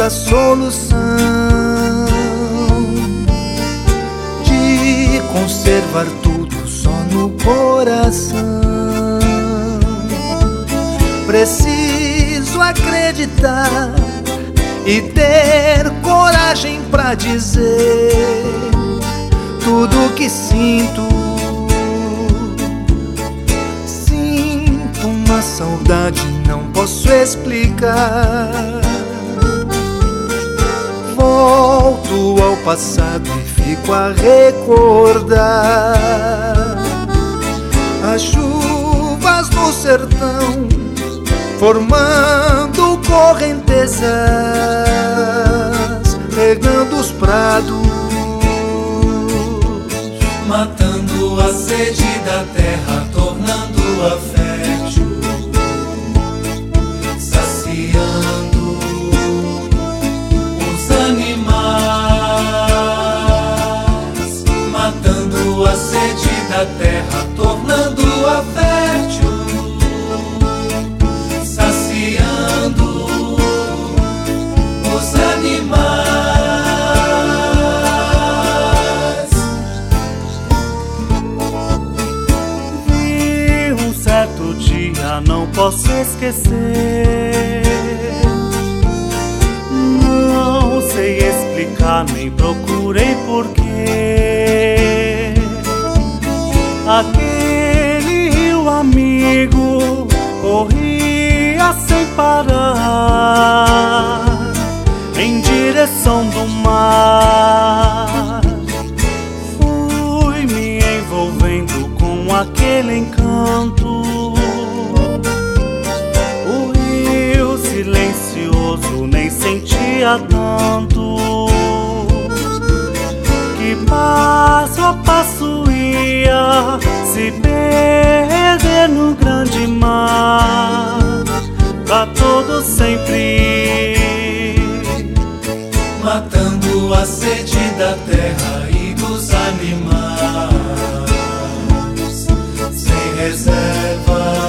a solução de conservar tudo só no coração. Preciso acreditar e ter coragem pra dizer tudo que sinto. Sinto uma saudade, não posso explicar. Volto ao passado e fico a recordar as chuvas no sertão, formando correntezas, regando os prados, matando a sede da terra, tornando-a fértil, saciando os animais, matando a sede da terra, tornando-a fértil, saciando os animais. Vi um certo dia, não posso esquecer. Não sei explicar, nem procurei porquê. Aquele rio amigo corria sem parar em direção do mar. Fui me envolvendo com aquele encanto. O rio silencioso nem sentia tanto, que passo a passo ia se perder no grande mar, pra todo sempre, matando a sede da terra e dos animais, sem reserva.